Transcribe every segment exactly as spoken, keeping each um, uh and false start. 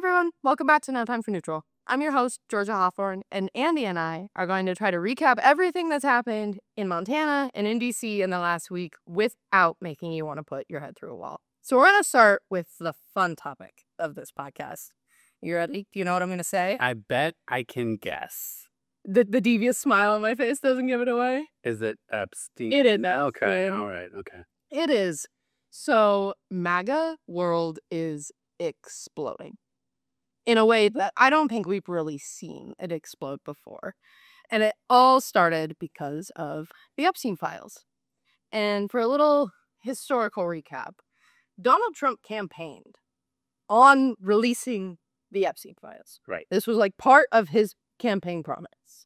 everyone. Welcome back to No Time for Neutral. I'm your host, Georgia Hawthorne, and Andy and I are going to try to recap everything that's happened in Montana and in D C in the last week without making you want to put your head through a wall. So we're going to start with the fun topic of this podcast. You ready? Do you know what I'm going to say? I bet I can guess. The the devious smile on my face doesn't give it away. Is it Epstein? It is. Okay, all right, okay. It is. So MAGA world is exploding in a way that I don't think we've really seen it explode before. And it all started because of the Epstein files. And for a little historical recap, Donald Trump campaigned on releasing the Epstein files. Right. This was like part of his campaign promise.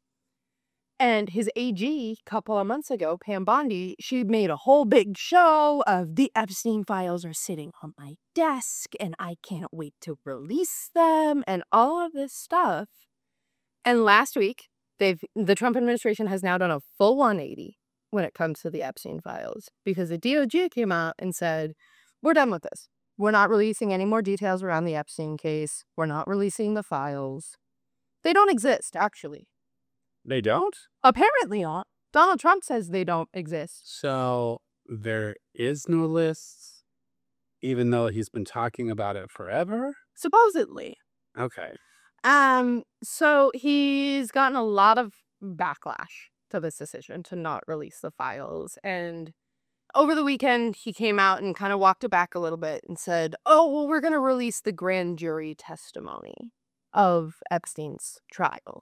And his A G a couple of months ago, Pam Bondi, she made a whole big show of the Epstein files are sitting on my desk and I can't wait to release them and all of this stuff. And last week, they've the Trump administration has now done a full one eighty when it comes to the Epstein files because the D O J came out and said, we're done with this. We're not releasing any more details around the Epstein case. We're not releasing the files. They don't exist, actually. They don't? Apparently not. Donald Trump says they don't exist. So there is no list, even though he's been talking about it forever? Supposedly. Okay. Um. So he's gotten a lot of backlash to this decision to not release the files. And over the weekend, he came out and kind of walked it back a little bit and said, oh, well, we're going to release the grand jury testimony of Epstein's trial.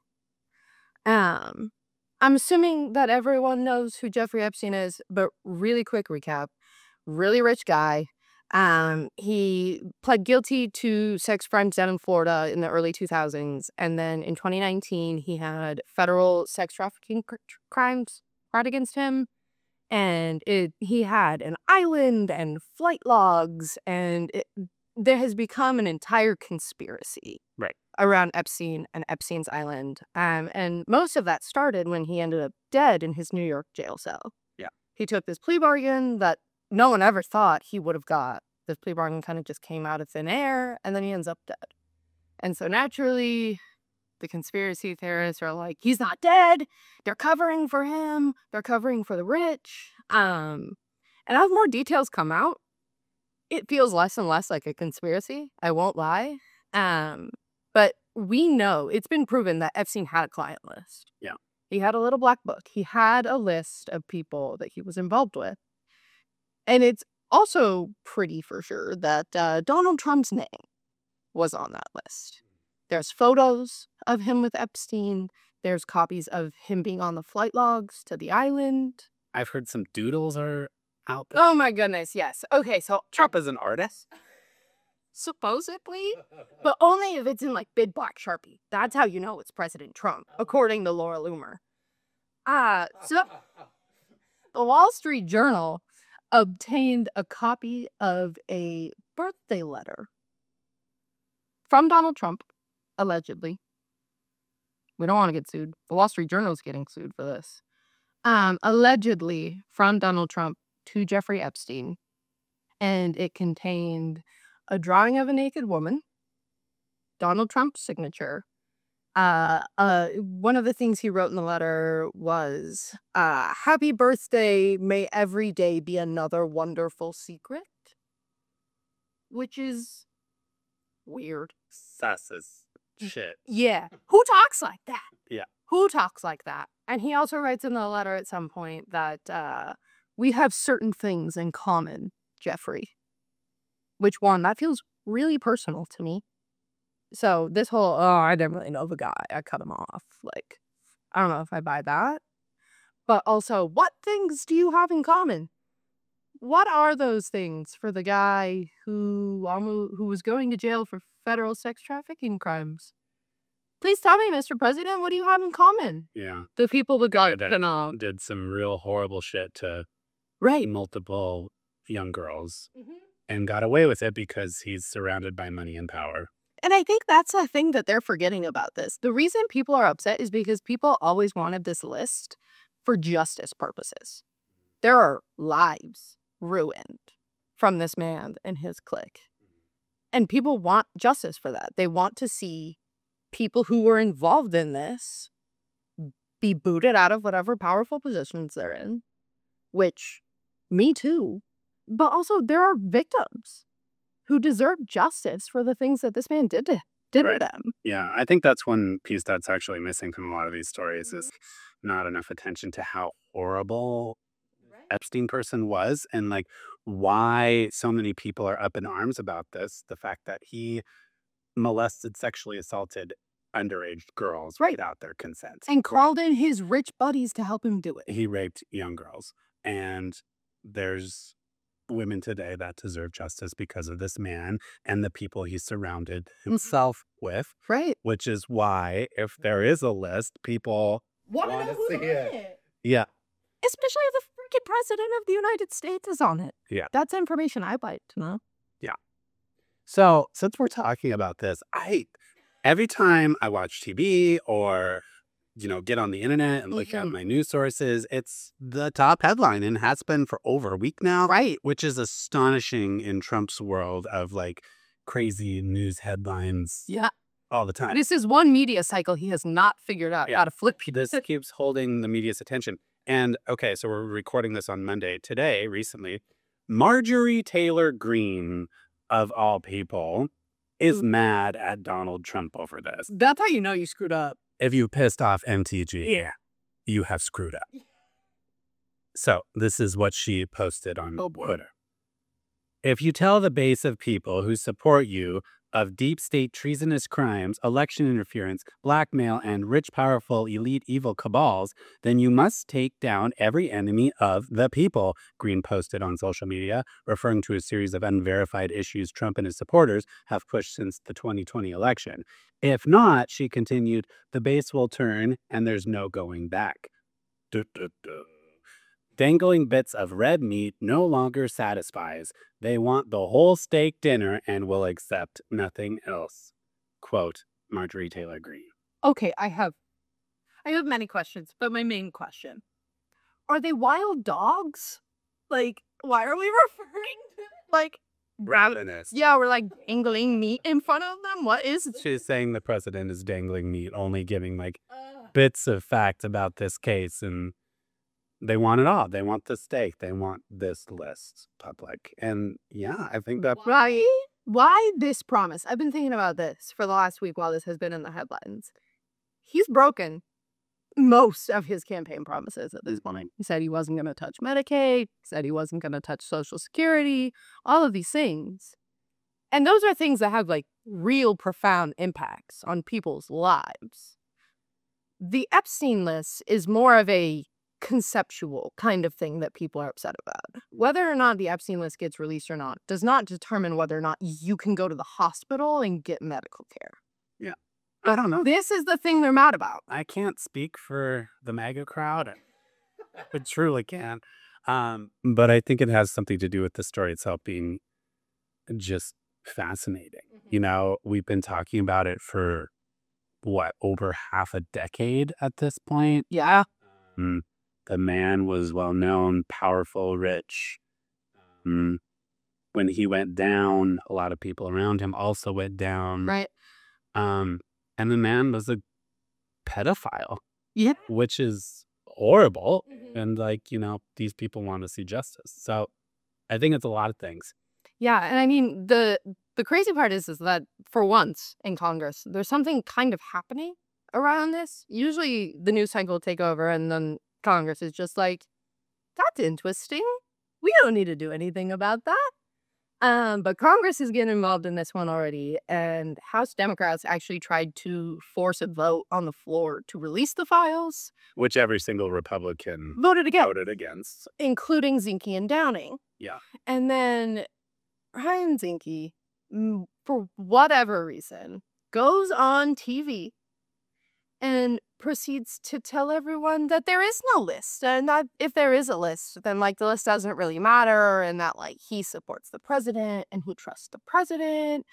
Um, I'm assuming that everyone knows who Jeffrey Epstein is, but really quick recap. Really rich guy. Um, he pled guilty to sex crimes down in Florida in the early two thousands. And then in twenty nineteen, he had federal sex trafficking cr- crimes brought against him. And it, he had an island and flight logs, and it, there has become an entire conspiracy. Right. Around Epstein and Epstein's Island. Um, and most of that started when he ended up dead in his New York jail cell. Yeah. He took this plea bargain that no one ever thought he would have got. This plea bargain kind of just came out of thin air, and then he ends up dead. And so naturally, the conspiracy theorists are like, he's not dead. They're covering for him. They're covering for the rich. Um, and as more details come out, it feels less and less like a conspiracy. I won't lie. Um... But we know, it's been proven that Epstein had a client list. Yeah. He had a little black book. He had a list of people that he was involved with. And it's also pretty for sure that uh, Donald Trump's name was on that list. There's photos of him with Epstein. There's copies of him being on the flight logs to the island. I've heard some doodles are out there. Oh my goodness, yes. Okay, so Trump is an artist? Supposedly, but only if it's in like big black Sharpie. That's how you know it's President Trump, according to Laura Loomer. Uh, so the Wall Street Journal obtained a copy of a birthday letter from Donald Trump, allegedly. We don't want to get sued. The Wall Street Journal is getting sued for this. Um, allegedly from Donald Trump to Jeffrey Epstein, and it contained a drawing of a naked woman, Donald Trump's signature. Uh, uh, one of the things he wrote in the letter was, uh, happy birthday, may every day be another wonderful secret. Which is weird. Sus as shit. Yeah. Who talks like that? Yeah. Who talks like that? And he also writes in the letter at some point that, uh, we have certain things in common, Jeffrey. Which one? That feels really personal to me. So this whole, oh, I didn't really know the guy. I cut him off. Like, I don't know if I buy that. But also, what things do you have in common? What are those things for the guy who almost, who was going to jail for federal sex trafficking crimes? Please tell me, Mister President, what do you have in common? Yeah. The people that got that denied. did some real horrible shit to right. multiple young girls. Mm-hmm. And got away with it because he's surrounded by money and power. And I think that's a thing that they're forgetting about this. The reason people are upset is because people always wanted this list for justice purposes. There are lives ruined from this man and his clique. And people want justice for that. They want to see people who were involved in this be booted out of whatever powerful positions they're in, which, me too. But also, there are victims who deserve justice for the things that this man did to, did Right. to them. Yeah, I think that's one piece that's actually missing from a lot of these stories is not enough attention to how horrible Epstein person was and like why so many people are up in arms about this. The fact that he molested, sexually assaulted underage girls Right. without their consent. And called in his rich buddies to help him do it. He raped young girls. And there's women today that deserve justice because of this man and the people he surrounded himself with, Right. which is why if there is a list, people Wanna want know to who's see on it. it? Yeah. Especially if the freaking president of the United States is on it. Yeah. That's information I'd like to know. So since we're talking about this, I every time I watch T V or you know get on the internet and look at Mhm. my news sources, it's the top headline and has been for over a week now, Right. which is astonishing in Trump's world of like crazy news headlines Yeah. all the time. This is one media cycle he has not figured out Yeah. how to flip. This keeps holding the media's attention. And okay, so we're recording this on Monday. Today, recently, Marjorie Taylor Greene, of all people, is mad at Donald Trump over this. That's how you know you screwed up. If you pissed off M T G, Yeah. you have screwed up. So this is what she posted on Oh, boy. Twitter. If you tell the base of people who support you of deep state treasonous crimes, election interference, blackmail, and rich, powerful, elite, evil cabals, then you must take down every enemy of the people, Green posted on social media, referring to a series of unverified issues Trump and his supporters have pushed since the twenty twenty election. If not, she continued, the base will turn and there's no going back. Duh, duh, duh. Dangling bits of red meat no longer satisfies. They want the whole steak dinner and will accept nothing else. Quote, Marjorie Taylor Greene. Okay, I have I have many questions, but my main question. Are they wild dogs? Like, why are we referring to like Ravenous. yeah, we're like dangling meat in front of them? What is it? She's saying the president is dangling meat, only giving like bits of fact about this case, and they want it all. They want the steak. They want this list public. And yeah, I think that Right? Why this promise? I've been thinking about this for the last week while this has been in the headlines. He's broken most of his campaign promises at this point. He said he wasn't going to touch Medicaid, said he wasn't going to touch Social Security, all of these things. And those are things that have like real profound impacts on people's lives. The Epstein list is more of a conceptual kind of thing that people are upset about. Whether or not the Epstein list gets released or not does not determine whether or not you can go to the hospital and get medical care. I don't know. This is the thing they're mad about. I can't speak for the MAGA crowd. I truly can't. Um, but I think it has something to do with the story itself being just fascinating. You know, we've been talking about it for what, over half a decade at this point. Yeah. Mm, the man was well known, powerful, rich. Mm, when he went down, a lot of people around him also went down. Right. Um, and the man was a pedophile, Yeah. which is horrible. Mhm. And like, you know, these people want to see justice. So I think it's a lot of things. Yeah, and I mean the the crazy part is is that for once in Congress, there's something kind of happening around this. Usually the news cycle will take over and then Congress is just like, that's interesting. We don't need to do anything about that. Um, but Congress is getting involved in this one already, and House Democrats actually tried to force a vote on the floor to release the files, Which every single Republican voted again, voted against. including Zinke and Downing. Yeah. And then Ryan Zinke, mm, for whatever reason, goes on T V and proceeds to tell everyone that there is no list, and that if there is a list, then like the list doesn't really matter, and that like he supports the president and who trusts the president.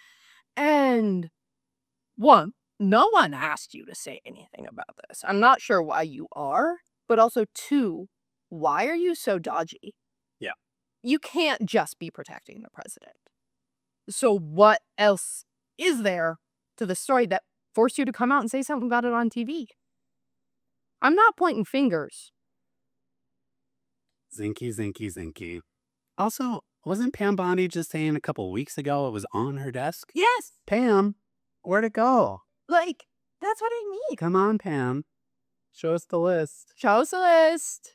And one, no one asked you to say anything about this. I'm not sure why you are, but also two, why are you so dodgy? Yeah. You can't just be protecting the president. So what else is there to the story that forced you to come out and say something about it on T V? I'm not pointing fingers. Zinky, zinky, zinky. Also, wasn't Pam Bondi just saying a couple weeks ago it was on her desk? Yes. Pam, where'd it go? Like, that's what I mean. Come on, Pam. Show us the list. Show us a list.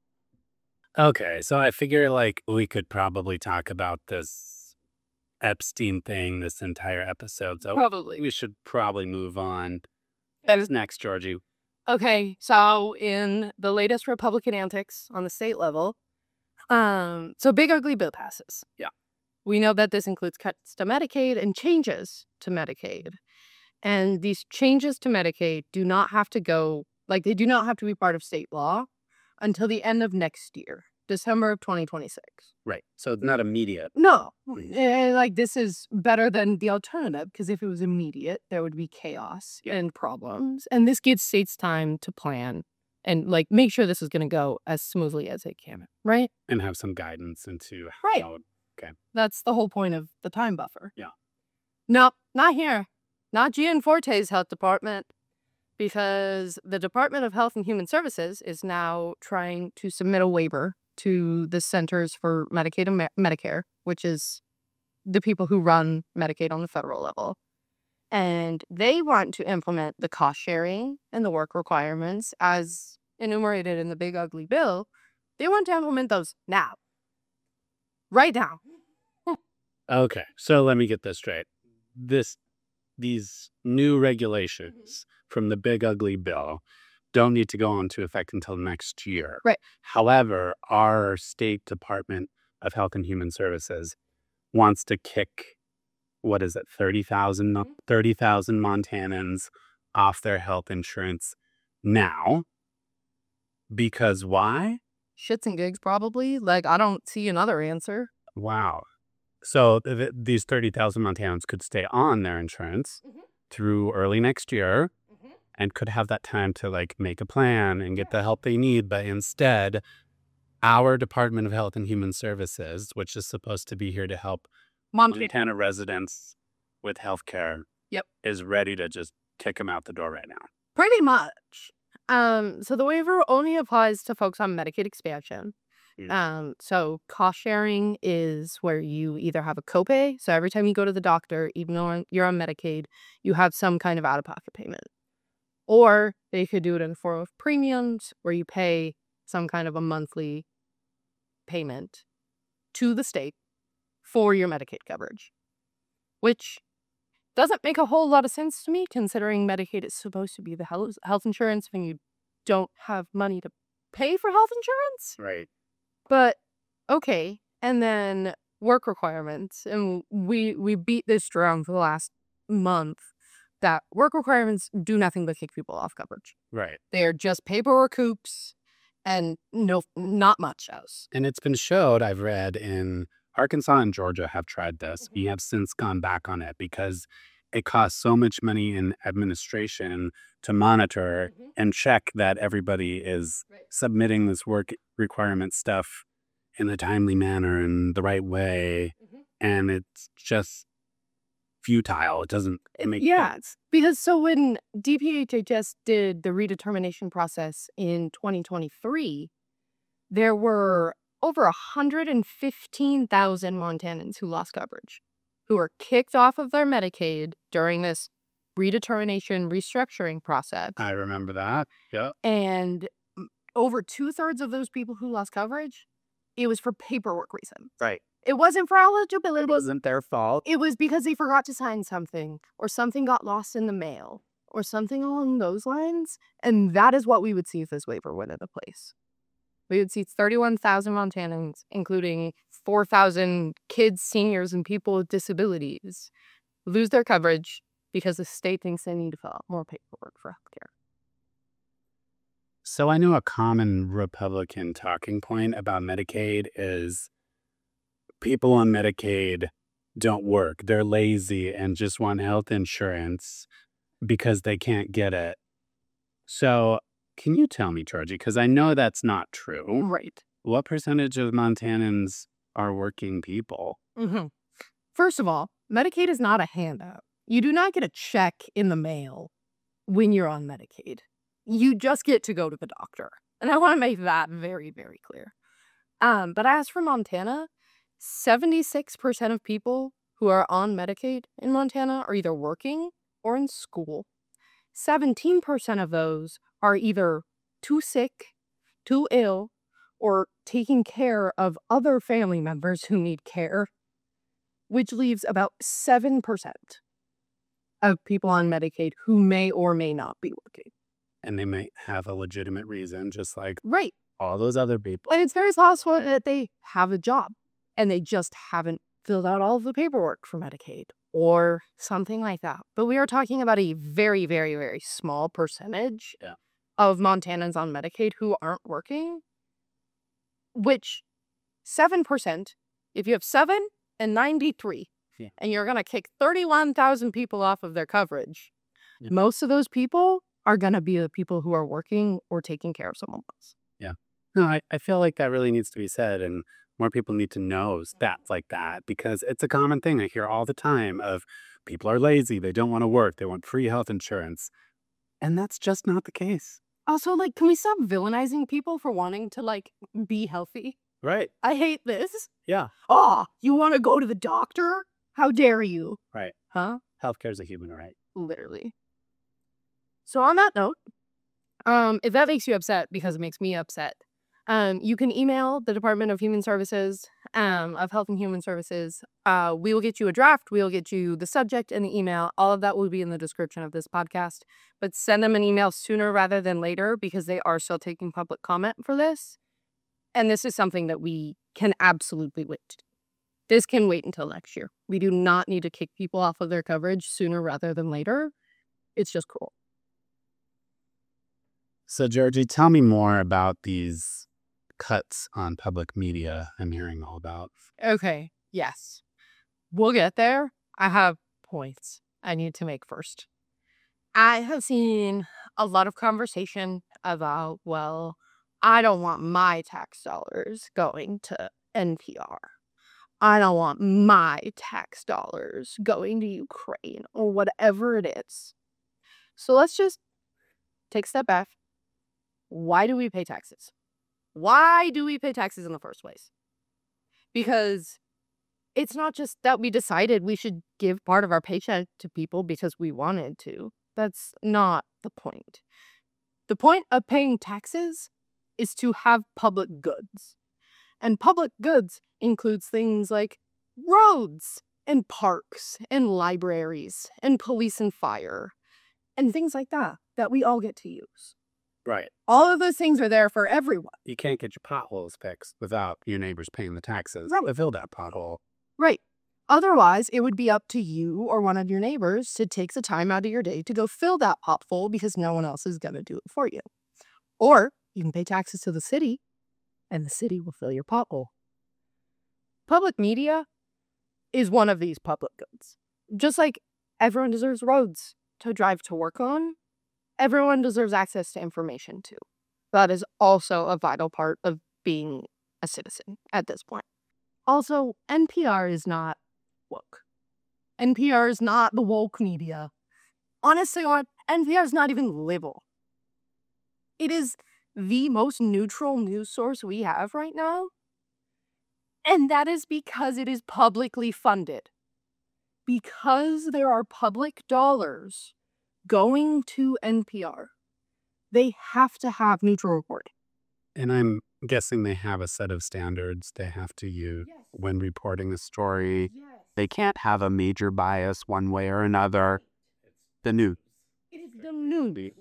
Okay, so I figure like we could probably talk about this Epstein thing this entire episode. So Probably. we should probably move on. That is next, Georgie. Okay, so in the latest Republican antics on the state level, um, so Big Ugly Bill passes. Yeah. We know that this includes cuts to Medicaid and changes to Medicaid. And these changes to Medicaid do not have to go, like, they do not have to be part of state law until the end of next year, December of twenty twenty-six. Right. So it's not immediate. No, eh, like this is better than the alternative, because if it was immediate, there would be chaos Yeah. and problems. And this gives states time to plan and like make sure this is going to go as smoothly as it can, right? And have some guidance into Right. how. That's the whole point of the time buffer. Yeah. Nope, not here. Not Gianforte's health department, because the Department of Health and Human Services is now trying to submit a waiver to the Centers for Medicaid and Me- Medicare, which is the people who run Medicaid on the federal level. And they want to implement the cost sharing and the work requirements as enumerated in the Big Ugly Bill. They want to implement those now. Right now. Okay, so let me get this straight. This, these new regulations from the Big Ugly Bill don't need to go into effect until next year. Right. However, our state Department of Health and Human Services wants to kick, what is it, thirty thousand Mhm. thirty thousand Montanans off their health insurance now. Because why? Shits and gigs, probably. Like, I don't see another answer. Wow. So th- th- these thirty thousand Montanans could stay on their insurance Mhm. through early next year Mhm. and could have that time to like make a plan and get the help they need. But instead, our Department of Health and Human Services, which is supposed to be here to help Montana. Montana residents with healthcare, Yep. is ready to just kick them out the door right now. Pretty much. Um, so the waiver only applies to folks on Medicaid expansion. Mm. Um, so cost sharing is where you either have a copay. So every time you go to the doctor, even though you're on Medicaid, you have some kind of out-of-pocket payment. Or they could do it in the form of premiums, where you pay some kind of a monthly payment to the state for your Medicaid coverage, which doesn't make a whole lot of sense to me, considering Medicaid is supposed to be the health health insurance when you don't have money to pay for health insurance. Right. But okay, and then work requirements, and we we beat this drum for the last month that work requirements do nothing but kick people off coverage. Right. They are just paperwork hoops, and no, not much else. And it's been showed, I've read, in Arkansas and Georgia have tried this. Mhm. We have since gone back on it because it costs so much money in administration to monitor Mhm. and check that everybody is Right. submitting this work requirement stuff in a timely manner and the right way. Mhm. And it's just futile. It doesn't make Yeah, sense. because so when D P H H S did the redetermination process in twenty twenty-three, there were over one hundred fifteen thousand Montanans who lost coverage, who were kicked off of their Medicaid during this redetermination restructuring process. I remember that. Yeah. And mm, over two-thirds of those people who lost coverage, it was for paperwork reasons. Right. It wasn't for eligibility. It wasn't their fault. It was because they forgot to sign something, or something got lost in the mail, or something along those lines. And that is what we would see if this waiver went into place. We would see thirty-one thousand Montanans, including four thousand kids, seniors, and people with disabilities, lose their coverage because the state thinks they need to fill out more paperwork for healthcare. So I know a common Republican talking point about Medicaid is people on Medicaid don't work. They're lazy and just want health insurance because they can't get it. So can you tell me, Georgie, because I know that's not true, Right. what percentage of Montanans are working people? Mm-hmm. First of all, Medicaid is not a handout. You do not get a check in the mail when you're on Medicaid. You just get to go to the doctor. And I want to make that very, very clear. Um, but as for Montana, seventy-six percent of people who are on Medicaid in Montana are either working or in school. seventeen percent of those are either too sick, too ill, or taking care of other family members who need care, which leaves about seven percent of people on Medicaid who may or may not be working. And they might have a legitimate reason, just like Right. all those other people. And it's very possible that they have a job and they just haven't filled out all of the paperwork for Medicaid or something like that. But we are talking about a very, very, very small percentage Yeah. of Montanans on Medicaid who aren't working, which seven percent, if you have seven and ninety-three, Yeah. and you're going to kick thirty-one thousand people off of their coverage, Yeah. most of those people are going to be the people who are working or taking care of someone else. No, I, I feel like that really needs to be said, and more people need to know stats like that, because it's a common thing I hear all the time of people are lazy, they don't want to work, they want free health insurance. And that's just not the case. Also, like, can we stop villainizing people for wanting to, like, be healthy? Right. I hate this. Yeah. Oh, you want to go to the doctor? How dare you? Right. Huh? Healthcare is a human right. Literally. So on that note, um, if that makes you upset, because it makes me upset, um, you can email the Department of Human Services, um, of Health and Human Services. Uh, we will get you a draft. We will get you the subject and the email. All of that will be in the description of this podcast. But send them an email sooner rather than later, because they are still taking public comment for this. And this is something that we can absolutely wait to do. This can wait until next year. We do not need to kick people off of their coverage sooner rather than later. It's just cruel. So, Georgie, tell me more about these cuts on public media I'm hearing all about. Okay, yes. We'll get there. I have points I need to make first. I have seen a lot of conversation about, well, I don't want my tax dollars going to N P R. I don't want my tax dollars going to Ukraine or whatever it is. So let's just take a step back. Why do we pay taxes? Why do we pay taxes in the first place? Because it's not just that we decided we should give part of our paycheck to people because we wanted to. That's not the point. The point of paying taxes is to have public goods. And public goods includes things like roads and parks and libraries and police and fire and things like that that we all get to use. Right. All of those things are there for everyone. You can't get your potholes fixed without your neighbors paying the taxes Right. to fill that pothole. Right. Otherwise, it would be up to you or one of your neighbors to take the time out of your day to go fill that pothole because no one else is going to do it for you. Or you can pay taxes to the city and the city will fill your pothole. Public media is one of these public goods. Just like everyone deserves roads to drive to work on, everyone deserves access to information too. That is also a vital part of being a citizen at this point. Also, N P R is not woke. N P R is not the woke media. Honestly, N P R is not even liberal. It is the most neutral news source we have right now. And that is because it is publicly funded. Because there are public dollars going to N P R, they have to have neutral reporting. And I'm guessing they have a set of standards they have to use Yes. when reporting a story. Yes. They can't have a major bias one way or another. The news. It is the news.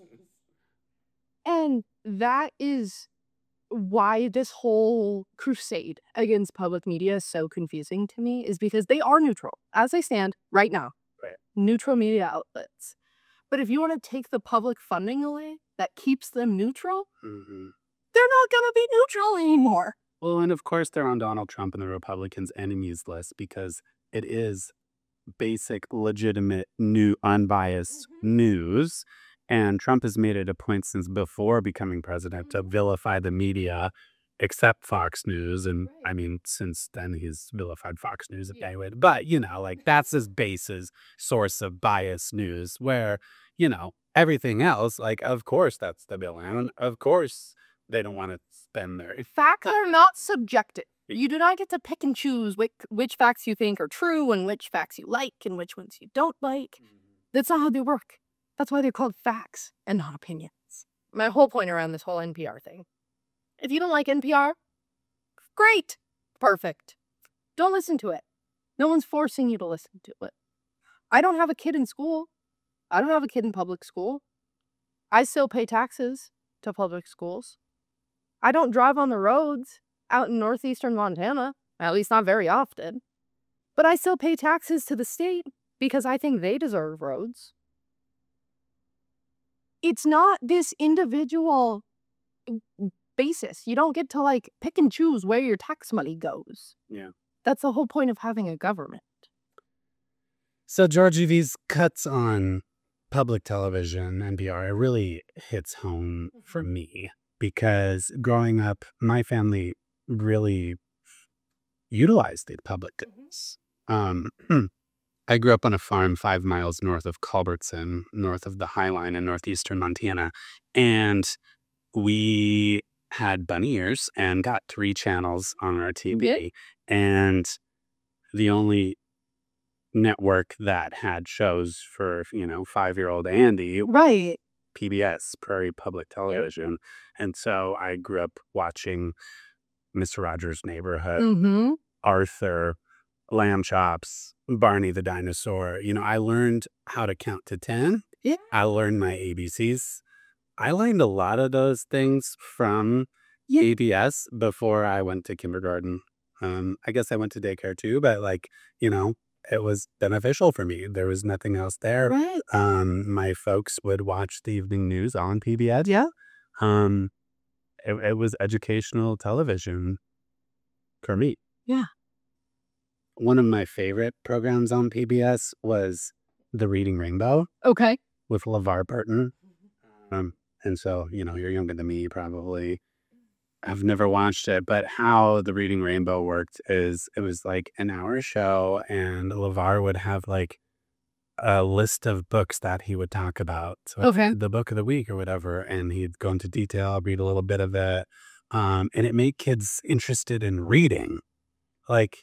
And that is why this whole crusade against public media is so confusing to me, is because they are neutral, as they stand right now. Right. Neutral media outlets. But if you want to take the public funding away that keeps them neutral, Mm-hmm. they're not going to be neutral anymore. Well, and of course, they're on Donald Trump and the Republicans' enemies list because it is basic, legitimate, new, unbiased Mhm. news. And Trump has made it a point since before becoming president to Mhm. vilify the media except Fox News. And Right. I mean, since then he's vilified Fox News Yeah. anyway. But, you know, like that's his basis source of biased news where, you know, everything else, like, of course, that's the villain. Of course, they don't want to spend their. Facts are not subjective. You do not get to pick and choose which, which facts you think are true and which facts you like and which ones you don't like. That's not how they work. That's why they're called facts and not opinions. My whole point around this whole N P R thing. If you don't like N P R, great. Perfect. Don't listen to it. No one's forcing you to listen to it. I don't have a kid in school. I don't have a kid in public school. I still pay taxes to public schools. I don't drive on the roads out in northeastern Montana, at least not very often. But I still pay taxes to the state because I think they deserve roads. It's not this individual basis. You don't get to like pick and choose where your tax money goes. Yeah. That's the whole point of having a government. So, Georgie, these cuts on public television, N P R, it really hits home for me because growing up, my family really utilized the public goods. Um, I grew up on a farm five miles north of Culbertson, north of the High Line in northeastern Montana. And we had bunny ears and got three channels on our T V. Yeah. And the only network that had shows for, you know, five-year-old Andy, Right. P B S, Prairie Public Television. And so I grew up watching Mister Rogers' Neighborhood, Mm-hmm. Arthur, Lamb Chops, Barney the Dinosaur. You know, I learned how to count to ten. Yeah. I learned my A B Cs. I learned a lot of those things from Yeah. A B S before I went to kindergarten. Um, I guess I went to daycare too, but like, you know, it was beneficial for me. There was nothing else there. Right. Um, my folks would watch the evening news on P B S. Yeah. Um, it, it was educational television for me. Yeah. One of my favorite programs on P B S was The Reading Rainbow Okay. with LeVar Burton. Um, and so, you know, you're younger than me, you probably. I've never watched it, but how The Reading Rainbow worked is it was like an hour show, and LeVar would have like a list of books that he would talk about. So Okay. the book of the week or whatever, and he'd go into detail, read a little bit of it. Um, and it made kids interested in reading. Like,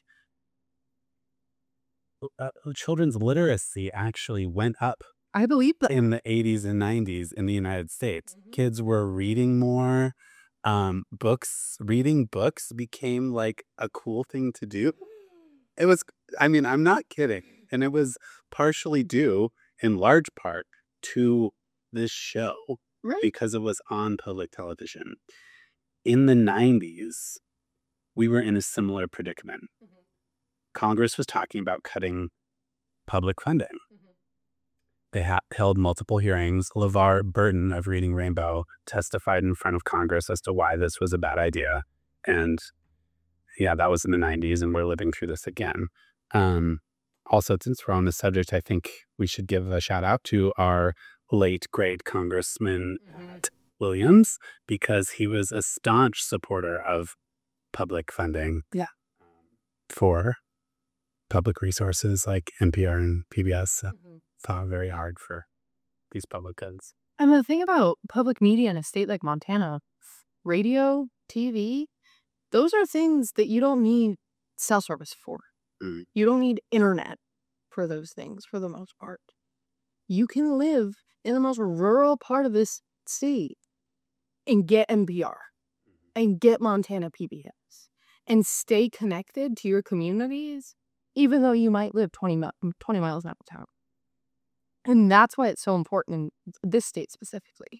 uh, children's literacy actually went up I believe that. in the eighties and nineties in the United States. Mhm. Kids were reading more. Um, books, reading books became like a cool thing to do. It was, I mean, I'm not kidding. And it was partially due, in large part, to this show Right. because it was on public television. In the nineties, we were in a similar predicament. Mhm. Congress was talking about cutting public funding. Mhm. They ha- held multiple hearings. LeVar Burton of Reading Rainbow testified in front of Congress as to why this was a bad idea. And yeah, that was in the nineties, and we're living through this again. Um, also, since we're on the subject, I think we should give a shout out to our late great Congressman Mhm. Pat Williams, because he was a staunch supporter of public funding. Yeah. For public resources like N P R and P B S. So Mhm. fought very hard for these public goods. And the thing about public media in a state like Montana, radio, T V, those are things that you don't need cell service for. Mm. You don't need internet for those things for the most part. You can live in the most rural part of this state and get N P R and get Montana P B S and stay connected to your communities, even though you might live twenty, mi- twenty miles out of town. And that's why it's so important in this state specifically.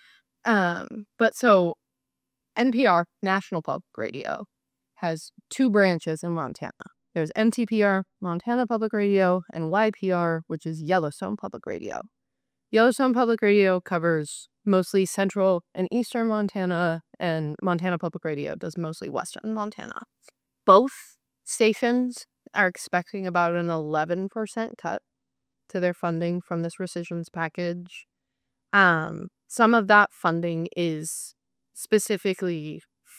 Um, but so N P R, National Public Radio, has two branches in Montana. There's N T P R, Montana Public Radio, and Y P R, which is Yellowstone Public Radio. Yellowstone Public Radio covers mostly central and eastern Montana, and Montana Public Radio does mostly western Montana. Both stations are expecting about an eleven percent cut to their funding from this rescissions package. Um, some of that funding is specifically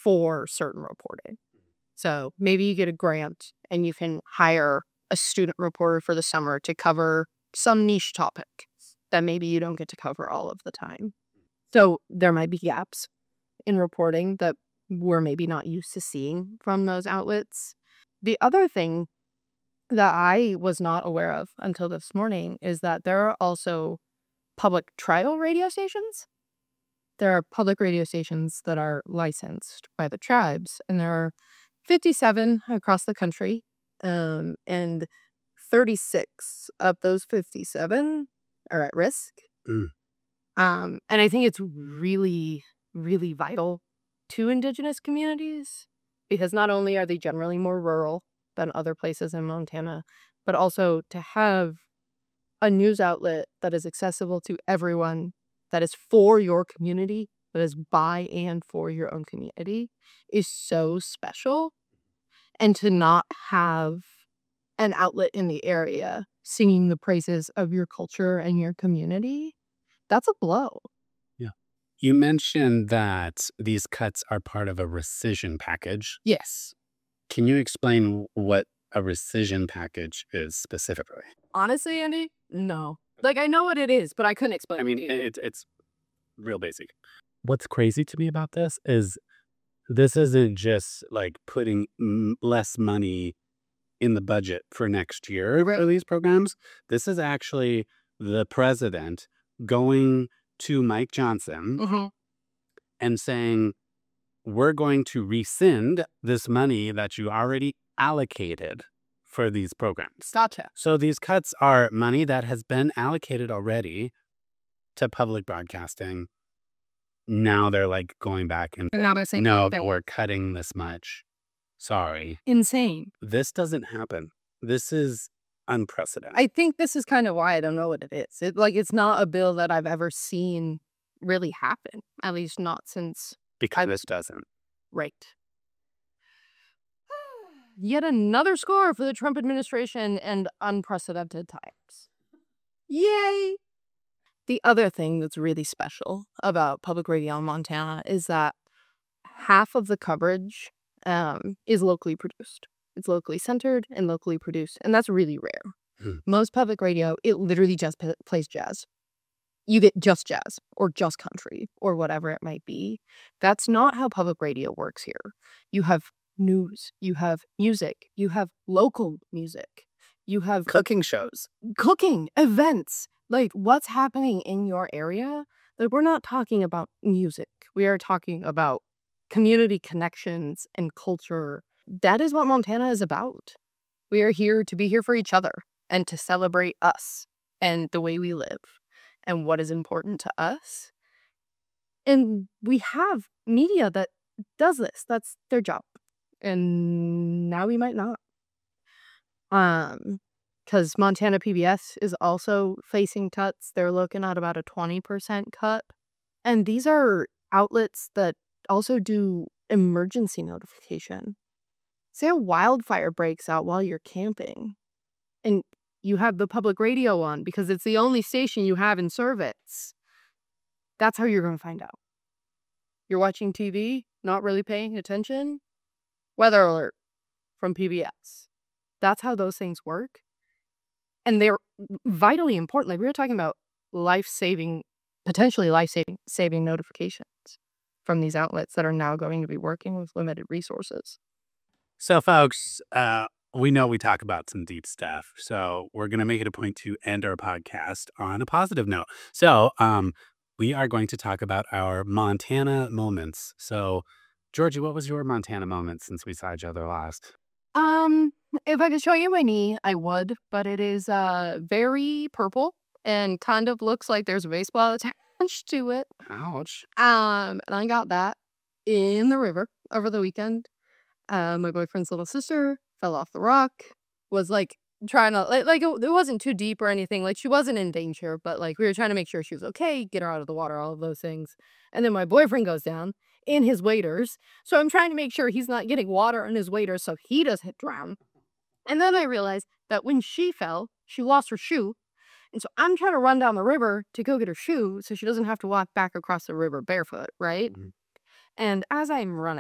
for certain reporting. So maybe you get a grant and you can hire a student reporter for the summer to cover some niche topic that maybe you don't get to cover all of the time. So there might be gaps in reporting that we're maybe not used to seeing from those outlets. The other thing that I was not aware of until this morning is that there are also public tribal radio stations. There are public radio stations that are licensed by the tribes, and there are fifty-seven across the country, um, and thirty-six of those fifty-seven are at risk. Mm. Um, and I think it's really, really vital to Indigenous communities because not only are they generally more rural than other places in Montana, but also to have a news outlet that is accessible to everyone, that is for your community, that is by and for your own community, is so special. And to not have an outlet in the area singing the praises of your culture and your community, that's a blow. Yeah. You mentioned that these cuts are part of a rescission package. Yes. Can you explain what a rescission package is specifically? Honestly, Andy, no. Like, I know what it is, but I couldn't explain I mean, it to you. it's it's real basic. What's crazy to me about this is this isn't just like putting m- less money in the budget for next year Right. for these programs. This is actually the president going to Mike Johnson Mhm. and saying, we're going to rescind this money that you already allocated for these programs. Gotcha. So these cuts are money that has been allocated already to public broadcasting. Now they're like going back and Now they're saying no, they're we're cutting this much. Sorry. insane. This doesn't happen. This is unprecedented. I think this is kind of why I don't know what it is. It, like, it's not a bill that I've ever seen really happen, at least not since because this doesn't. right. Yet another score for the Trump administration and unprecedented times. Yay! The other thing that's really special about public radio in Montana is that half of the coverage um, is locally produced. It's locally centered and locally produced, and that's really rare. Hmm. Most public radio, it literally just p- plays jazz. You get just jazz or just country or whatever it might be. That's not how public radio works here. You have news, you have music, you have local music, you have Cooking shows. cooking, events, like what's happening in your area. Like, we're not talking about music. We are talking about community connections and culture. That is what Montana is about. We are here to be here for each other and to celebrate us and the way we live and what is important to us. And we have media that does this. That's their job. And now we might not. Um, because Montana P B S is also facing cuts. They're looking at about a twenty percent cut. And these are outlets that also do emergency notification. Say a wildfire breaks out while you're camping and you have the public radio on because it's the only station you have in service. That's how you're going to find out. You're watching T V, not really paying attention. Weather alert from P B S. That's how those things work. And they're vitally important. Like, we were talking about life-saving, potentially life-saving saving notifications from these outlets that are now going to be working with limited resources. So, folks, uh, we know we talk about some deep stuff. So we're going to make it a point to end our podcast on a positive note. So um, we are going to talk about our Montana moments. So, Georgie, what was your Montana moment since we saw each other last? Um, if I could show you my knee, I would, but it is uh very purple and kind of looks like there's a baseball attached to it. Ouch. Um, and I got that in the river over the weekend. Uh, my boyfriend's little sister fell off the rock, was like trying to, like, like it, it wasn't too deep or anything. Like, she wasn't in danger, but like we were trying to make sure she was okay, get her out of the water, all of those things. And then my boyfriend goes down in his waders. So I'm trying to make sure he's not getting water in his waders so he doesn't drown. And then I realized that when she fell, she lost her shoe. And so I'm trying to run down the river to go get her shoe so she doesn't have to walk back across the river barefoot, right? Mhm. And as I'm running,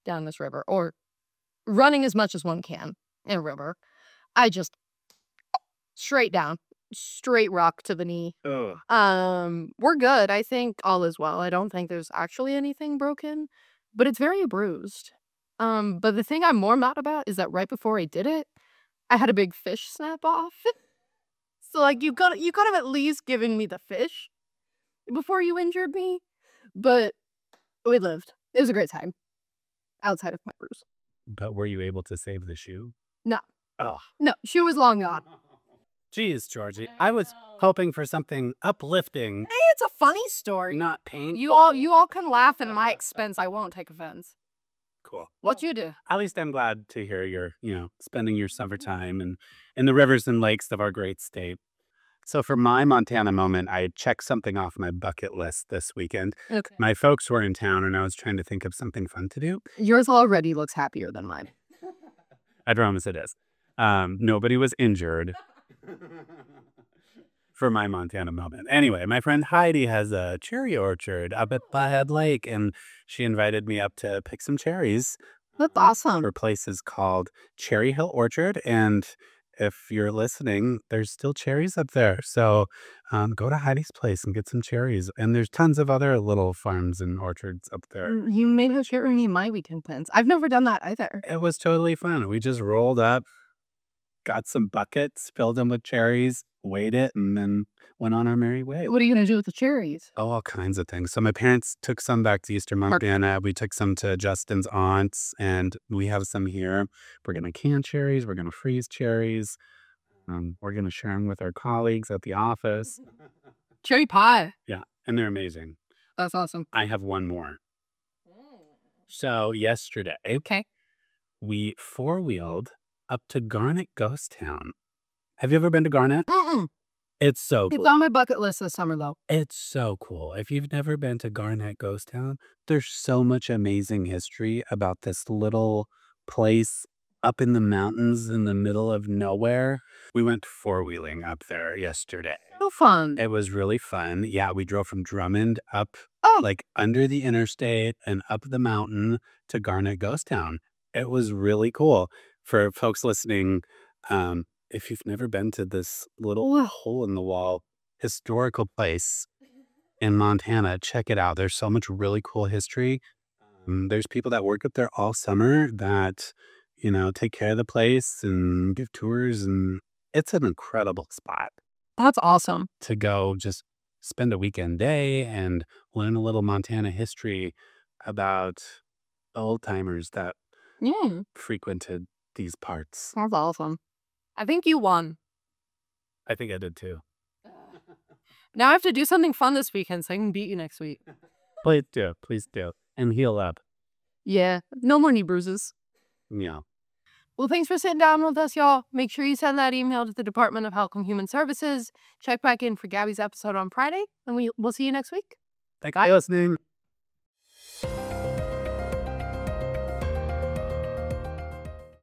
down this river, or running as much as one can in a river. I just straight down, straight rock to the knee. Ugh. Um, we're good. I think all is well. I don't think there's actually anything broken, but it's very bruised. Um, but the thing I'm more mad about is that right before I did it, I had a big fish snap off. So like you got you could have at least given me the fish before you injured me, but we lived. It was a great time outside of my bruise. But were you able to save the shoe? No. Oh. No, she was long gone. Geez, Georgie. I was hoping for something uplifting, Hey, it's a funny story. not painful. You all you all can laugh at my expense. I won't take offense. Cool. What you do? At least I'm glad to hear you're, you know, spending your summertime and in the rivers and lakes of our great state. So for my Montana moment, I checked something off my bucket list this weekend. Okay. My folks were in town and I was trying to think of something fun to do. Yours already looks happier than mine. I promise it is. Um, nobody was injured for my Montana moment. Anyway, my friend Heidi has a cherry orchard up at Buckhead Lake, and she invited me up to pick some cherries. That's awesome. Her place is called Cherry Hill Orchard, and if you're listening, there's still cherries up there. So um, go to Heidi's place and get some cherries. And there's tons of other little farms and orchards up there. Mm, You made her share me my weekend plans. I've never done that either. It was totally fun. We just rolled up, got some buckets, filled them with cherries, weighed it, and then went on our merry way. What are you gonna do with the cherries? Oh, all kinds of things. So my parents took some back to Eastern Montana. We took some to Justin's aunts, and we have some here. We're going to can cherries. We're going to freeze cherries. Um, we're going to share them with our colleagues at the office. Cherry pie. Yeah, and they're amazing. That's awesome. I have one more. So yesterday, Okay. we four-wheeled up to Garnet Ghost Town. Have you ever been to Garnet? Mm-mm. It's so It's cool. on my bucket list this summer though. It's so cool. If you've never been to Garnet Ghost Town, there's so much amazing history about this little place up in the mountains in the middle of nowhere. We went four-wheeling up there yesterday. So fun. It was really fun. Yeah, we drove from Drummond up Oh. like under the interstate and up the mountain to Garnet Ghost Town. It was really cool. For folks listening, um, if you've never been to this little Wow. hole in the wall historical place in Montana, check it out. There's so much really cool history. Um, there's people that work up there all summer that, you know, take care of the place and give tours, and it's an incredible spot That's awesome. to go just spend a weekend day and learn a little Montana history about old timers that Yeah. frequented these parts. That's awesome. I think you won. I think I did too. Now I have to do something fun this weekend so I can beat you next week. Please do. Please do. And heal up. Yeah. No more knee bruises. Yeah. Well, thanks for sitting down with us, y'all. Make sure you send that email to the Department of Health and Human Services. Check back in for Gabby's episode on Friday, and we, we'll see you next week. Thank you for listening.